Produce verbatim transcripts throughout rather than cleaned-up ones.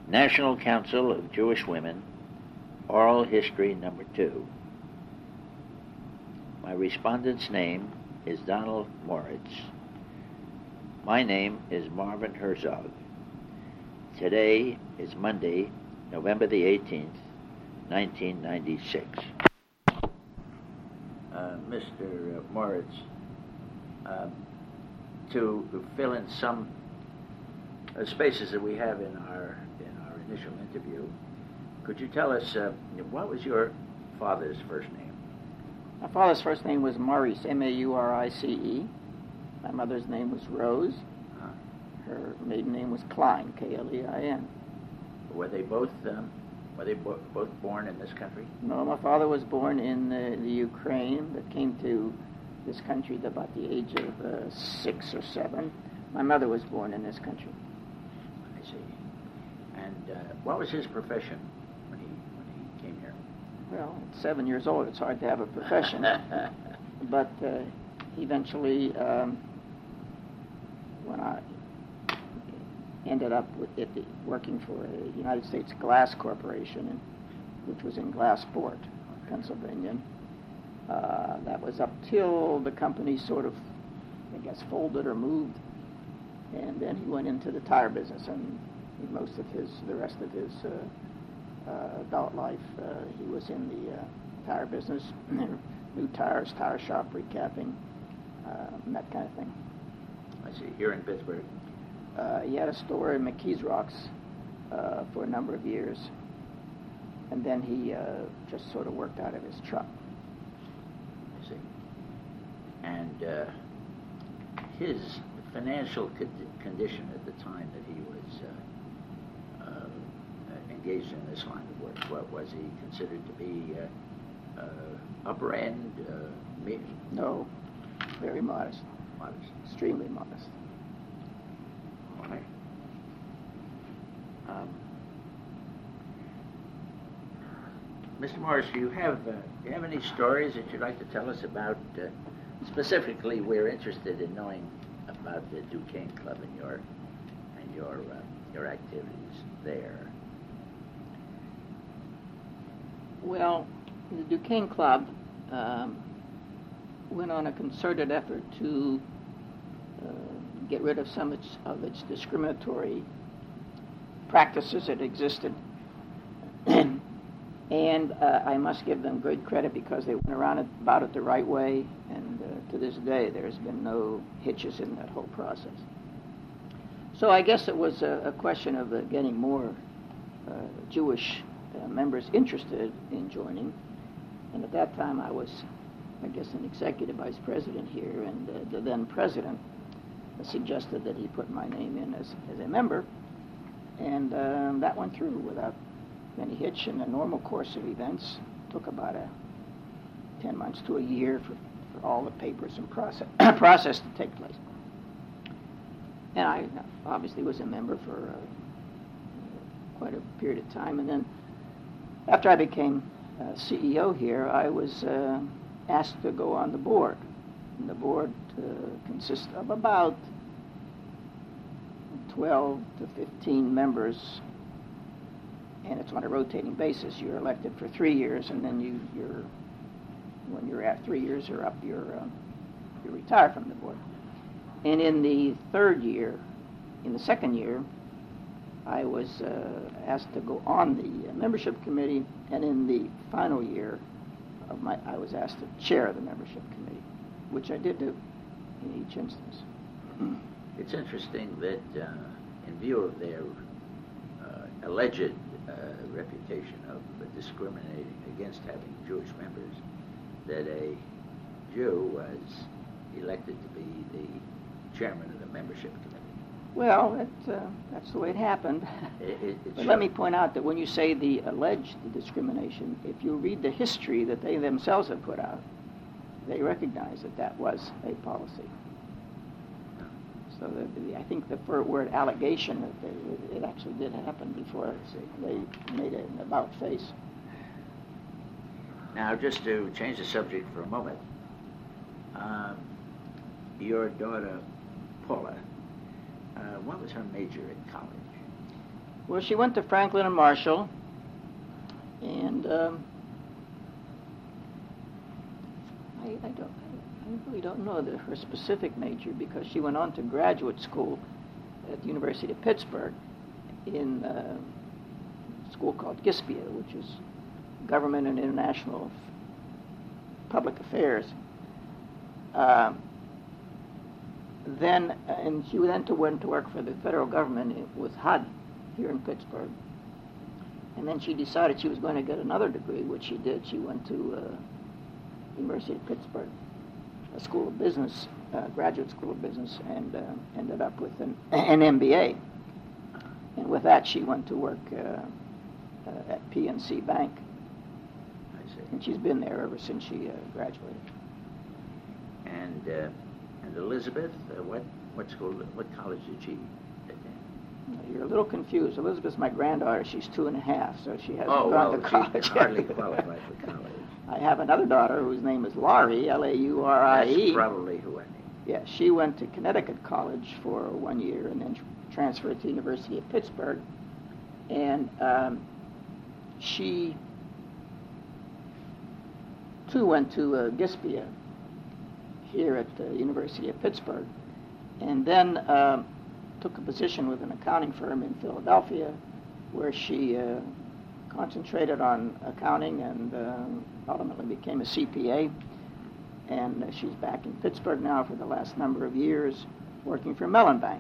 National Council of Jewish Women, Oral History Number Two. My respondent's name is Donald Moritz. My name is Marvin Herzog. Today is Monday, November the eighteenth, nineteen ninety-six. Uh, Mister Moritz, uh, to fill in some uh, spaces that we have in our in our initial interview, could you tell us uh, what was your father's first name? My father's first name was Maurice, M A U R I C E. My mother's name was Rose. Uh, Her maiden name was Klein, K L E I N. were they both um, were they bo- both born in this country? No, my father was born in the, the Ukraine, but came to this country at about the age of uh, six or seven. My mother was born in this country. I see. And uh, what was his profession when he when he came here? Well, at seven years old, it's hard to have a profession. But uh, eventually, um, when I ended up with it, working for a United States Glass Corporation, which was in Glassport, Pennsylvania. Uh, that was up till the company sort of, I guess, folded or moved, and then he went into the tire business, and most of his, the rest of his uh, uh, adult life, uh, he was in the uh, tire business, new tires, tire shop, recapping, uh, and that kind of thing. I see. Here in Pittsburgh. Uh, he had a store in McKees Rocks uh, for a number of years, and then he uh, just sort of worked out of his truck. I see. And uh, his financial con- condition at the time that he was uh, uh, engaged in this line of work, what was he considered to be uh, uh, upper end, uh, mid? No, very modest. Modest. Extremely modest. All right. Um, Mister Morris, do you have uh, do you have any stories that you'd like to tell us about? Uh, specifically, we're interested in knowing about the Duquesne Club and your and your uh, your activities there. Well, the Duquesne Club um, went on a concerted effort to uh, get rid of some of its, of its discriminatory practices that existed. And uh, I must give them great credit because they went around it, about it the right way, and uh, to this day there's been no hitches in that whole process. So I guess it was a, a question of uh, getting more uh, Jewish uh, members interested in joining, and at that time I was, I guess, an executive vice president here, and uh, the then president suggested that he put my name in as, as a member, and um, that went through without any hitch. In the normal course of events. Took about a ten months to a year for, for all the papers and process process to take place. And I obviously was a member for uh, quite a period of time. And then after I became uh, C E O here, I was uh, asked to go on the board. And the board uh, consists of about twelve to fifteen members, and it's on a rotating basis. You're elected for three years, and then you, you're, when you're at three years are up, you're, uh, you retire from the board. And in the third year, in the second year, I was uh, asked to go on the membership committee, and in the final year of my, I was asked to chair the membership committee, which I did do in each instance. It's interesting that uh, in view of their uh, alleged uh, reputation of discriminating against having Jewish members, that a Jew was elected to be the chairman of the membership committee. Well, it, uh, that's the way it happened. It, it, but let me point out that when you say the alleged discrimination, if you read the history that they themselves have put out, they recognize that that was a policy. So the, the, I think the word allegation, that they, it actually did happen before they made it an about face. Now, just to change the subject for a moment, um, your daughter, Paula, uh, what was her major in college? Well, she went to Franklin and Marshall, and um, I, I don't, I really don't know the, her specific major, because she went on to graduate school at the University of Pittsburgh in uh, a school called GISPIA, which is Government and International Public Affairs. Um, then, and she then to went to work for the federal government with H U D here in Pittsburgh. And then she decided she was going to get another degree, which she did. She went to uh, University of Pittsburgh, a school of business, uh, graduate school of business, and uh, ended up with an, an M B A. And with that, she went to work uh, uh, at P N C Bank. I see. And she's been there ever since she uh, graduated. And uh, and Elizabeth, uh, what what school, what college did she attend? You're a little confused. Elizabeth's my granddaughter. She's two and a half, so she hasn't Oh, gone well, to college she yet. hardly qualified for college. I have another daughter whose name is Laurie, L A U R I E. That's probably who I mean. Yeah, she went to Connecticut College for one year and then tr- transferred to the University of Pittsburgh. And um, she, too, went to uh, GISPIA here at the University of Pittsburgh, and then uh, took a position with an accounting firm in Philadelphia, where she uh, concentrated on accounting and uh, ultimately became a C P A. And uh, she's back in Pittsburgh now for the last number of years, working for Mellon Bank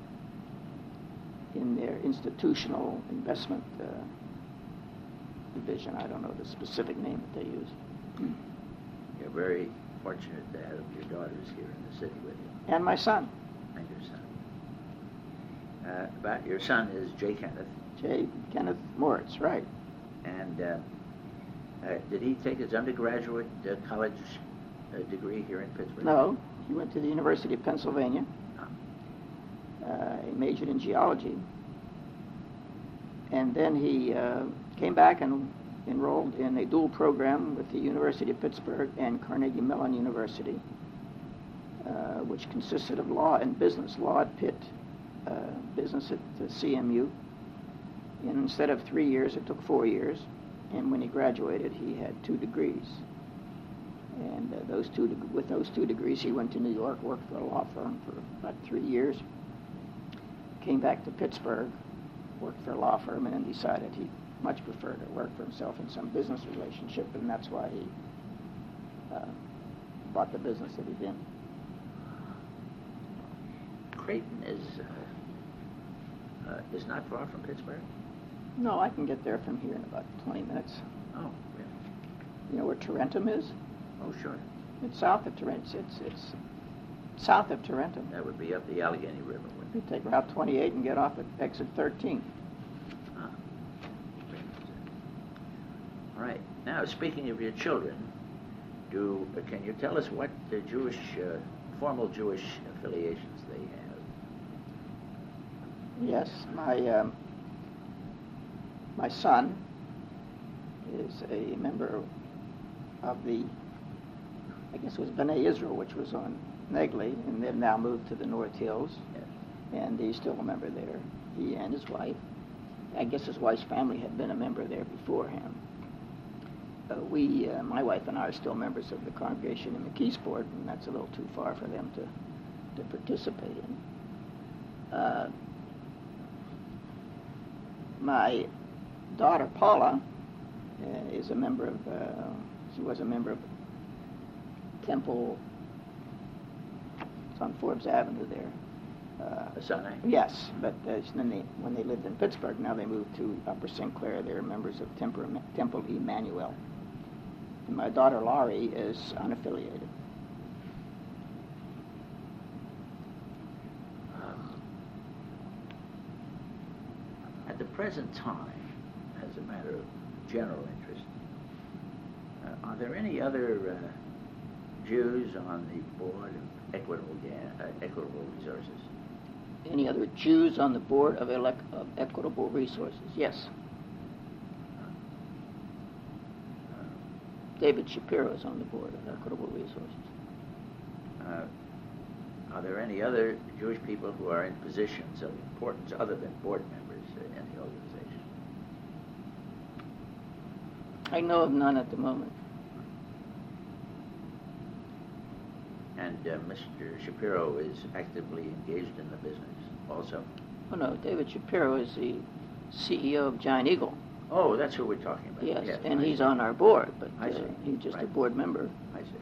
in their institutional investment uh, division. I don't know the specific name that they use. You're very fortunate to have your daughters here in the city with you. And my son. And your son. Uh, about your son is J. Kenneth. J. Kenneth Moritz, right. And uh, uh, did he take his undergraduate uh, college uh, degree here in Pittsburgh? No, he went to the University of Pennsylvania. Oh. Uh, he majored in geology. And then he uh, came back and enrolled in a dual program with the University of Pittsburgh and Carnegie Mellon University, uh, which consisted of law and business. Law at Pitt, uh, business at the C M U. And instead of three years, it took four years. And when he graduated, he had two degrees. And uh, those two, de- with those two degrees, he went to New York, worked for a law firm for about three years, came back to Pittsburgh, worked for a law firm, and then decided he much preferred to work for himself in some business relationship, and that's why he uh, bought the business that he's in. Creighton is uh, uh, is not far from Pittsburgh? No, I can get there from here in about twenty minutes. Oh, really? You know where Tarentum is? Oh, sure. It's south of Tarentum. It's, it's south of Tarentum. That would be up the Allegheny River, wouldn't You it? take Route twenty-eight and get off at exit thirteen. Ah. All right. Now, speaking of your children, do uh, can you tell us what uh, Jewish, uh, formal Jewish affiliations they have? Yes, my um, my son is a member of the, I guess it was B'nai Israel, which was on Negley, and they've now moved to the North Hills, Yes. and he's still a member there, he and his wife. I guess his wife's family had been a member there before him. Uh, we, uh, my wife and I, are still members of the congregation in McKeesport, and that's a little too far for them to, to participate in. Uh, my daughter Paula uh, is a member of, uh, she was a member of Temple, it's on Forbes Avenue there. Uh, Asana? yes, but uh, then they, when they lived in Pittsburgh, now they moved to Upper Saint Clair. They're members of Temple, Temple Emmanuel. And my daughter Laurie is unaffiliated. Um, at the present time, as a matter of general interest, uh, are there any other uh, Jews on the board of Equitable, Ga- uh, Equitable Resources? Any other Jews on the board of, elec- of Equitable Resources? Yes. David Shapiro is on the board of Equitable Resources. Uh, are there any other Jewish people who are in positions of importance other than board members uh, in the organization? I know of none at the moment. And uh, Mister Shapiro is actively engaged in the business also? Oh, no, David Shapiro is the C E O of Giant Eagle. Oh, that's who we're talking about. Yes, yes and I he's see. on our board, but I uh, see. he's just Right. a board member. I see.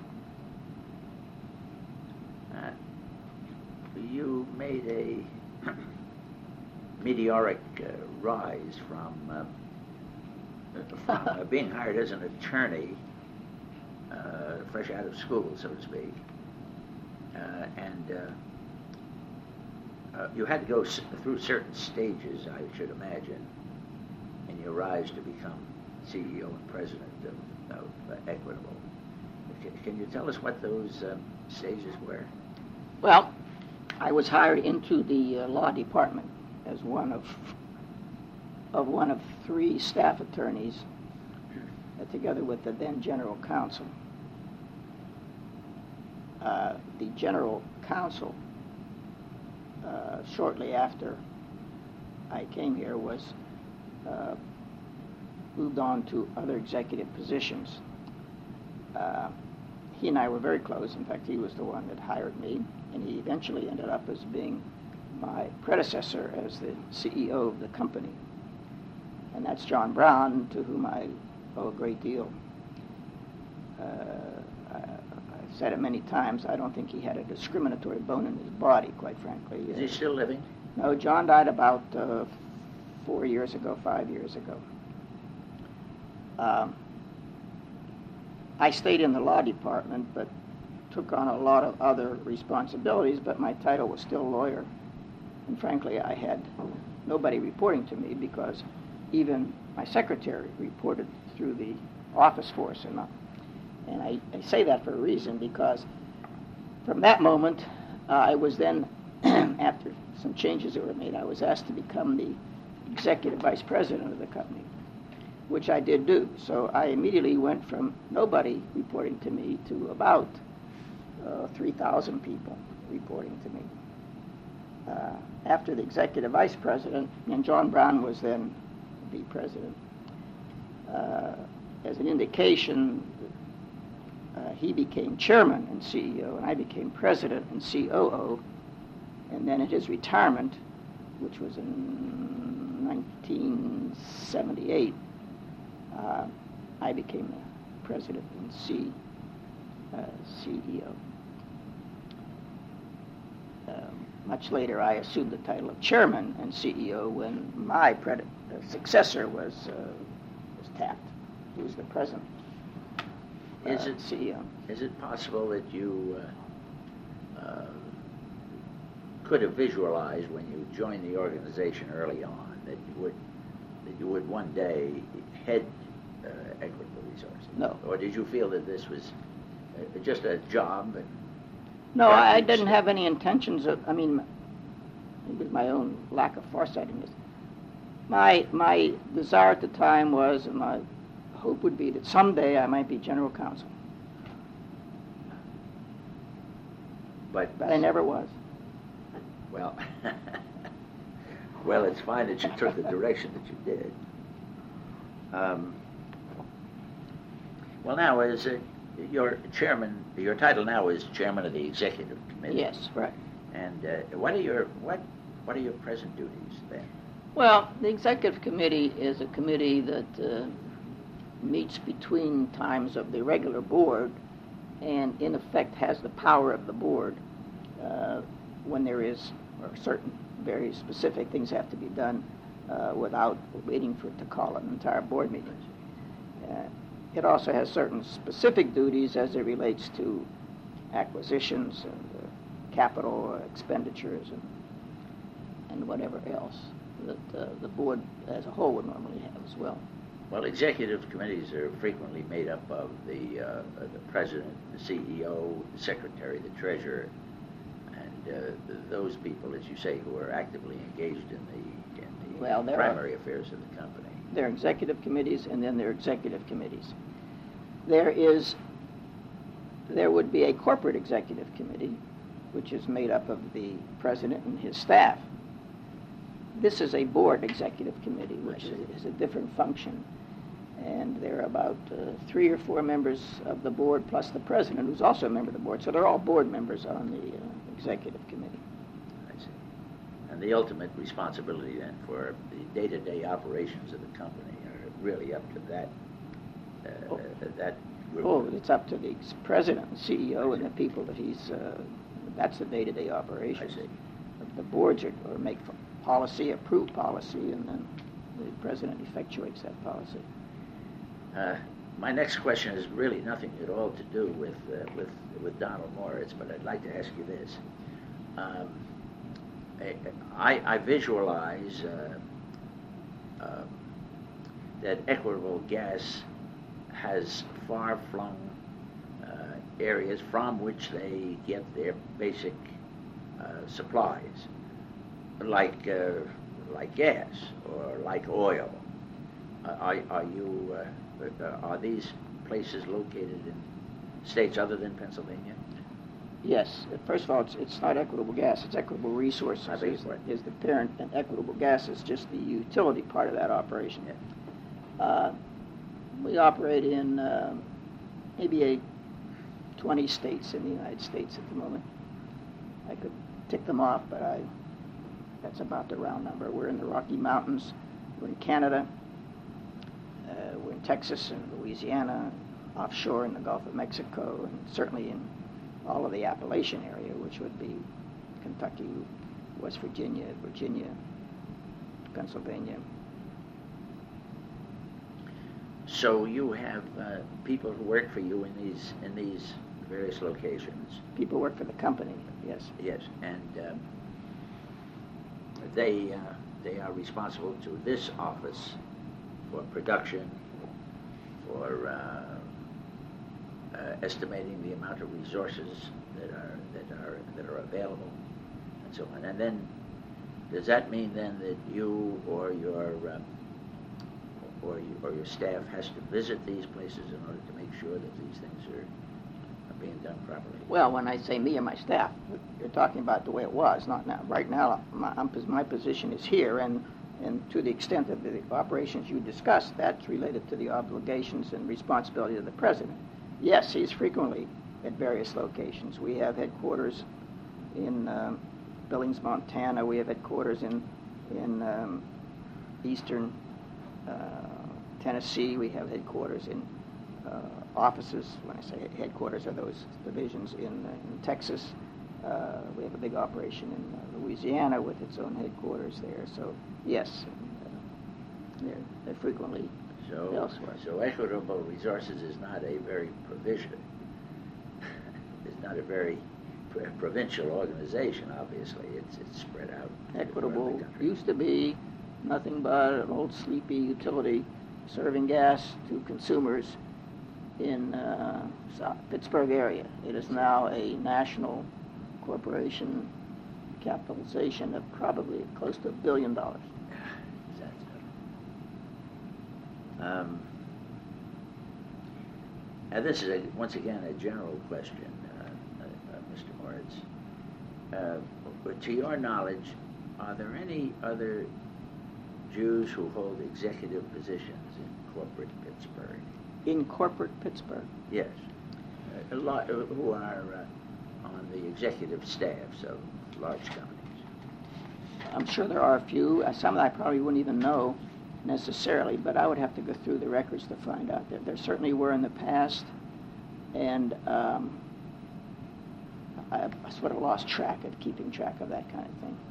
Uh, you made a meteoric uh, rise from, uh, from uh, being hired as an attorney, uh, fresh out of school, so to speak, uh, and uh, uh, you had to go s- through certain stages, I should imagine, in your rise to become C E O and president of, of uh, Equitable. Can, can you tell us what those uh, stages were? Well, I was hired into the uh, law department as one of of one of three staff attorneys, uh, together with the then general counsel. Uh, the general counsel, uh, shortly after I came here, was uh, moved on to other executive positions. Uh, he and I were very close. In fact, he was the one that hired me, and he eventually ended up as being my predecessor as the C E O of the company. And that's John Brown, to whom I owe a great deal. Uh, I, I've said it many times, I don't think he had a discriminatory bone in his body, quite frankly. Is he still living? No, John died about uh, four years ago, five years ago. Um, I stayed in the law department, but took on a lot of other responsibilities, but my title was still lawyer. And frankly, I had nobody reporting to me because even my secretary reported through the office force. And, and I, I say that for a reason, because from that moment, uh, I was then, after some changes that were made, I was asked to become the executive vice president of the company, which I did do. So I immediately went from nobody reporting to me to about uh, three thousand people reporting to me. Uh, after the executive vice president, and John Brown was then the president, uh, as an indication, uh, he became chairman and C E O, and I became president and C O O. And then at his retirement, which was in nineteen seventy-eight, uh, I became the president and C, uh, C E O. Um, much later, I assumed the title of chairman and C E O when my pred- uh, successor was uh, was tapped. He was the president. Uh, Is it C E O? Is it possible that you uh, uh, could have visualized when you joined the organization early on that you would that you would one day head uh, Equitable Resources? No. Or did you feel that this was uh, just a job? And No, I, I Grassroots didn't stuff. have any intentions of, I mean, with my own lack of foresightedness. My, my desire at the time was, and my hope would be that someday I might be general counsel. But, But I never was. well, well, it's fine that you took the direction that you did. Um, well, now, as uh, your chairman, your title now is chairman of the executive committee. Yes, right. And uh, what are your what what are your present duties then? Well, the executive committee is a committee that uh, meets between times of the regular board and in effect has the power of the board uh, when there is, or certain very specific things have to be done uh, without waiting for it to call an entire board meeting. Uh, it also has certain specific duties as it relates to acquisitions and uh, capital expenditures and, and whatever else that uh, the board as a whole would normally have as well. Well, executive committees are frequently made up of the uh, the president, the C E O, the secretary, the treasurer, and uh, th- those people, as you say, who are actively engaged in the in the Well, there primary affairs of the company. There are executive committees, and then there are executive committees. There is, there would be a corporate executive committee, which is made up of the president and his staff. This is a board executive committee, which is, is a different function. and there are about uh, three or four members of the board, plus the president, who's also a member of the board. So they're all board members on the uh, executive committee. I see. And the ultimate responsibility then for the day-to-day operations of the company are really up to that uh, Oh. uh, that group. Oh, it's up to the ex- president, the C E O, and the people that he's, uh, that's the day-to-day operations. I see. The boards are, or make policy, approve policy, and then the president effectuates that policy. Uh, my next question is really nothing at all to do with uh, with with Donald Moritz, but I'd like to ask you this. Um, I, I visualize uh, uh, that Equitable Gas has far-flung uh, areas from which they get their basic uh, supplies, like uh, like gas or like oil. Uh, are, are you uh, are these places located in states other than Pennsylvania? Yes. First of all, it's, it's not Equitable Gas. It's Equitable Resources. I beg your is, pardon. is the parent, and Equitable Gas is just the utility part of that operation. Yeah. Uh, we operate in uh, maybe a twenty states in the United States at the moment. I could tick them off, but I that's about the round number. We're in the Rocky Mountains. We're in Canada. Uh, we're in Texas and Louisiana, offshore in the Gulf of Mexico, and certainly in all of the Appalachian area, which would be Kentucky, West Virginia, Virginia, Pennsylvania. So you have uh, people who work for you in these in these various locations. People work for the company, yes. Yes, and um, they uh, they are responsible to this office for production, for uh, uh, estimating the amount of resources that are that are that are available, and so on. And then, does that mean then that you or your um, or you, or your staff has to visit these places in order to make sure that these things are, are being done properly? Well, when I say me and my staff, you're talking about the way it was, not now. Right now, my, I'm, my position is here, and, and to the extent of the operations you discussed, that's related to the obligations and responsibility of the president. Yes, he's frequently at various locations. We have headquarters in um, Billings, Montana. We have headquarters in, in um, eastern uh, Tennessee. We have headquarters in uh, offices, when I say headquarters are those divisions in, uh, in Texas. Uh, we have a big operation in uh, Louisiana with its own headquarters there. So, yes, uh, they're, they're frequently So, elsewhere. so Equitable Resources is not a very provision. It's not a very pro- provincial organization. Obviously, it's it's spread out. around Equitable the country. used to be nothing but an old sleepy utility serving gas to consumers in uh, South Pittsburgh area. It is now a national corporation, capitalization of probably close to a billion dollars. Is that so? Um, and this is a, once again a general question, uh, uh, uh, Mister Moritz. Uh, but to your knowledge, are there any other Jews who hold executive positions in corporate Pittsburgh? In corporate Pittsburgh, Yes, uh, a lot uh, who are uh, on the executive staffs of large companies. I'm sure there are a few. Uh, some that I probably wouldn't even know necessarily, but I would have to go through the records to find out. There, there certainly were in the past, and um, I, I sort of lost track of keeping track of that kind of thing.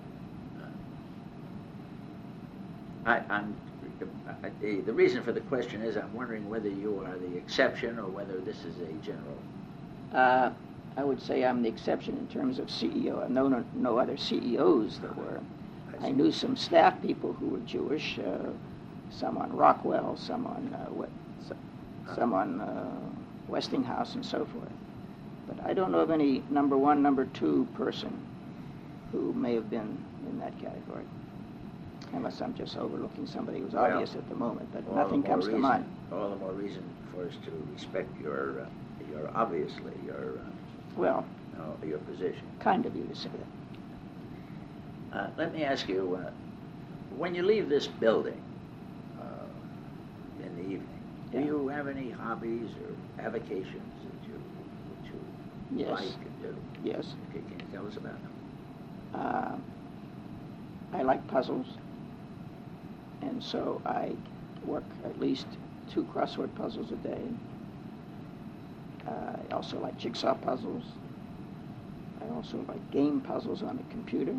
I, I'm, I, the, the reason for the question is I'm wondering whether you are the exception or whether this is a general. Uh, I would say I'm the exception in terms of C E O. I've known no other C E Os that were. I knew some staff people who were Jewish, uh, some on Rockwell, some on uh, what, some on uh, Westinghouse, and so forth. But I don't know of any number one, number two person who may have been in that category. Unless I'm just overlooking somebody who's Well, obvious at the moment, but all nothing the more comes to reason- mind. All the more reason for us to respect your, uh, your obviously your, uh, Well, you know, your position. kind of you to say that. Uh, let me ask you, uh, when you leave this building uh, in the evening, Do Yeah. you have any hobbies or avocations that you, that you Yes. like and do? Yes. Okay, can you tell us about them? Uh, I like puzzles, and so I work at least two crossword puzzles a day. Uh, I also like jigsaw puzzles. I also like game puzzles on the computer.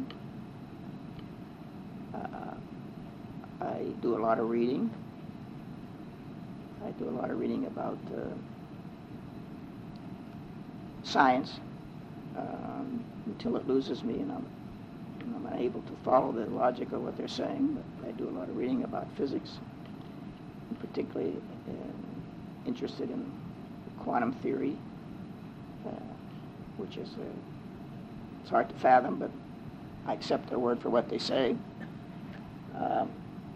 Uh, I do a lot of reading. I do a lot of reading about uh, science um, until it loses me and I'm, and I'm unable to follow the logic of what they're saying. But I do a lot of reading about physics. I'm particularly uh, interested in quantum theory, uh, which is uh, it's hard to fathom, but I accept their word for what they say. Um,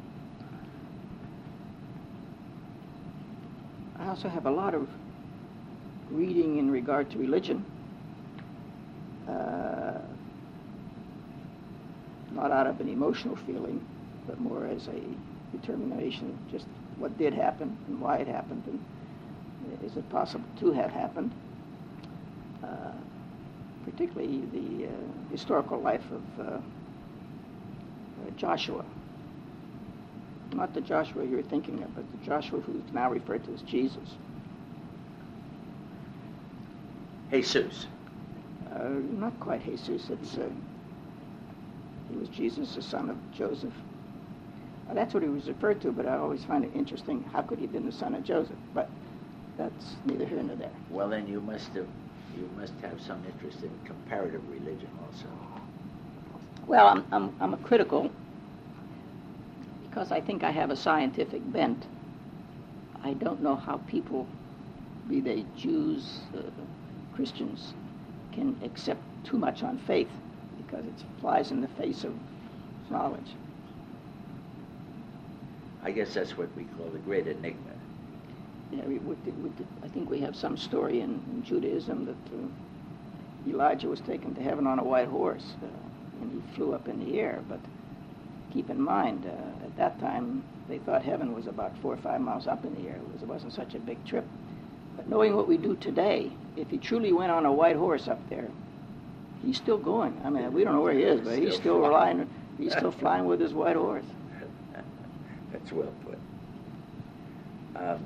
I also have a lot of reading in regard to religion, uh, not out of an emotional feeling, but more as a determination of just what did happen and why it happened, and is it possible to have happened. Uh, particularly the uh, historical life of uh, uh, Joshua. Not the Joshua you're thinking of, but the Joshua who's now referred to as Jesus. Jesus. Uh, not quite Jesus. It's uh, he was Jesus, the son of Joseph. Uh, that's what he was referred to, but I always find it interesting. How could he have been the son of Joseph? But that's neither here nor there. Well, then you must have you must have some interest in comparative religion also. Well, I'm I'm, I'm a critical because I think I have a scientific bent. I don't know how people, be they Jews, uh, Christians, can accept too much on faith because it flies in the face of knowledge. I guess that's what we call the great enigma. Yeah, we, we, we, I think we have some story in, in Judaism that uh, Elijah was taken to heaven on a white horse, uh, and he flew up in the air. But keep in mind, uh, at that time, they thought heaven was about four or five miles up in the air. It, was, it wasn't such a big trip. But knowing what we do today, if he truly went on a white horse up there, he's still going. I mean, we don't know where he is, but he's still relying. He's still flying with his white horse. That's well put. Um,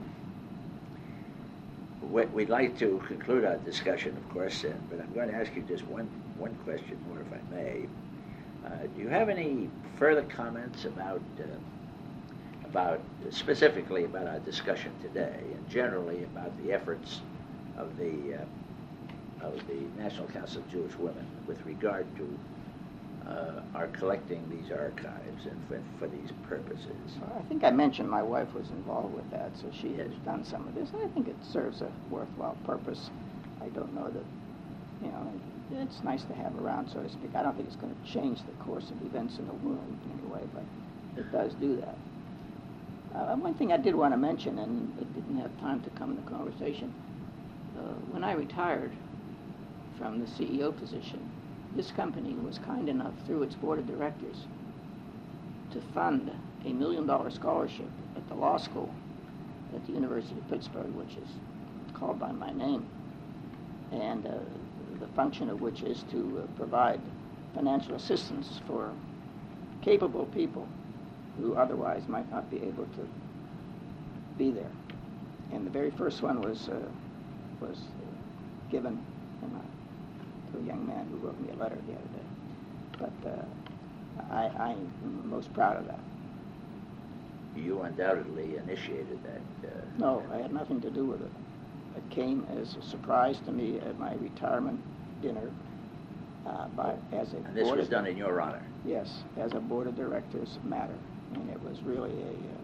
We'd like to conclude our discussion, of course, uh, but I'm going to ask you just one, one question more, if I may. Uh, do you have any further comments about, uh, about specifically about our discussion today, and generally about the efforts of the uh, of the National Council of Jewish Women with regard to uh, our collecting these archives and for, for these purposes? I think I mentioned my wife was involved with that, so she has done some of this. I think it serves a worthwhile purpose. I don't know that, you know, it's nice to have around, so to speak. I don't think it's going to change the course of events in the world in any way, but it does do that. Uh, one thing I did want to mention, and it didn't have time to come in the conversation, uh, when I retired from the C E O position, this company was kind enough, through its board of directors, to fund a million dollar scholarship at the law school at the University of Pittsburgh, which is called by my name, and uh, the function of which is to uh, provide financial assistance for capable people who otherwise might not be able to be there. And the very first one was uh, was uh, given in my to a young man who wrote me a letter the other day. But uh, I, I'm most proud of that. You undoubtedly initiated that. Uh, No, I had nothing to do with it. It came as a surprise to me at my retirement dinner uh, by, as a and this board was of, done in your honor. Yes, as a board of directors matter. And it was really a uh,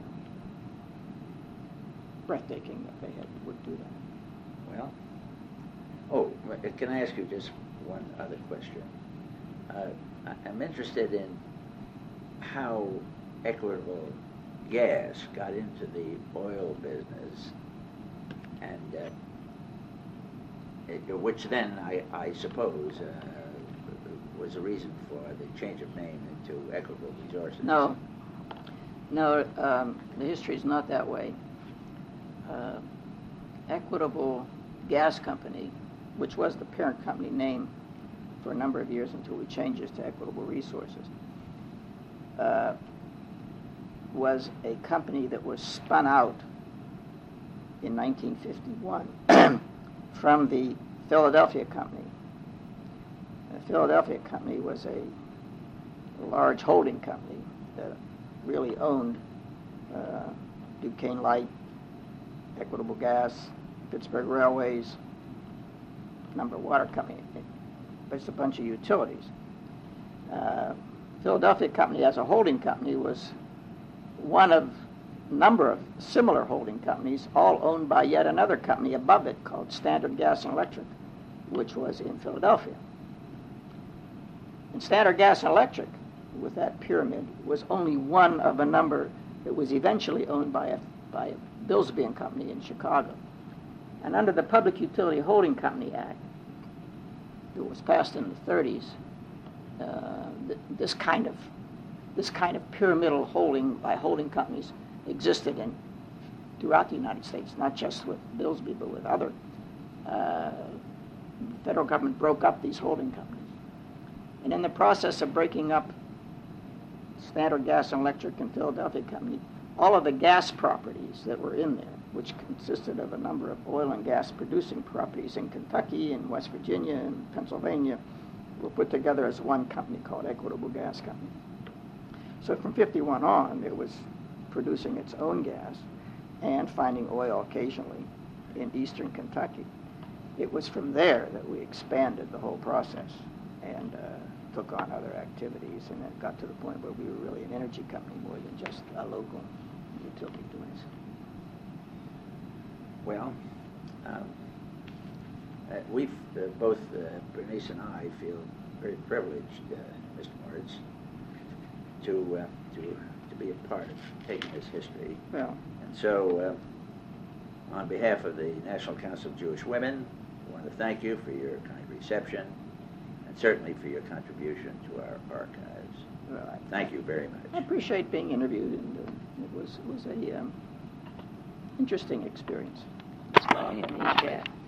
breathtaking that they had, would do that. Well, oh, can I ask you just one other question? Uh, I- I'm interested in how Equitable Gas got into the oil business, and uh, it, which then, I, I suppose, uh, was a reason for the change of name into Equitable Resources. No, no, um, the history is not that way. uh, Equitable Gas Company, which was the parent company name for a number of years until we changed it to Equitable Resources, uh, was a company that was spun out in nineteen fifty-one from the Philadelphia Company. The Philadelphia Company was a large holding company that really owned uh, Duquesne Light, Equitable Gas, Pittsburgh Railways, a number of water companies, just a bunch of utilities. Uh, Philadelphia Company as a holding company was one of a number of similar holding companies, all owned by yet another company above it called Standard Gas and Electric, which was in Philadelphia. And Standard Gas and Electric, with that pyramid, was only one of a number that was eventually owned by a, by a Bilsby and Company in Chicago. And under the Public Utility Holding Company Act, that was passed in the thirties, uh, th- this kind of this kind of pyramidal holding by holding companies existed in throughout the United States, not just with Bilsby, but with other. Uh, the federal government broke up these holding companies. And in the process of breaking up Standard Gas and Electric and Philadelphia Company, all of the gas properties that were in there, which consisted of a number of oil and gas producing properties in Kentucky and West Virginia and Pennsylvania, were put together as one company called Equitable Gas Company. So from fifty-one on, it was producing its own gas and finding oil occasionally in eastern Kentucky. It was from there that we expanded the whole process and uh, took on other activities, and it got to the point where we were really an energy company more than just a local utility doing this. Well, um, uh, we uh, both, uh, Bernice and I, feel very privileged, uh, Mister Moritz, to uh, to to be a part of taking this history. Well, and so, uh, on behalf of the National Council of Jewish Women, I want to thank you for your kind reception, and certainly for your contribution to our archives. well I, Thank you very much. I appreciate being interviewed, and uh, it was it was a um, interesting experience. Yeah.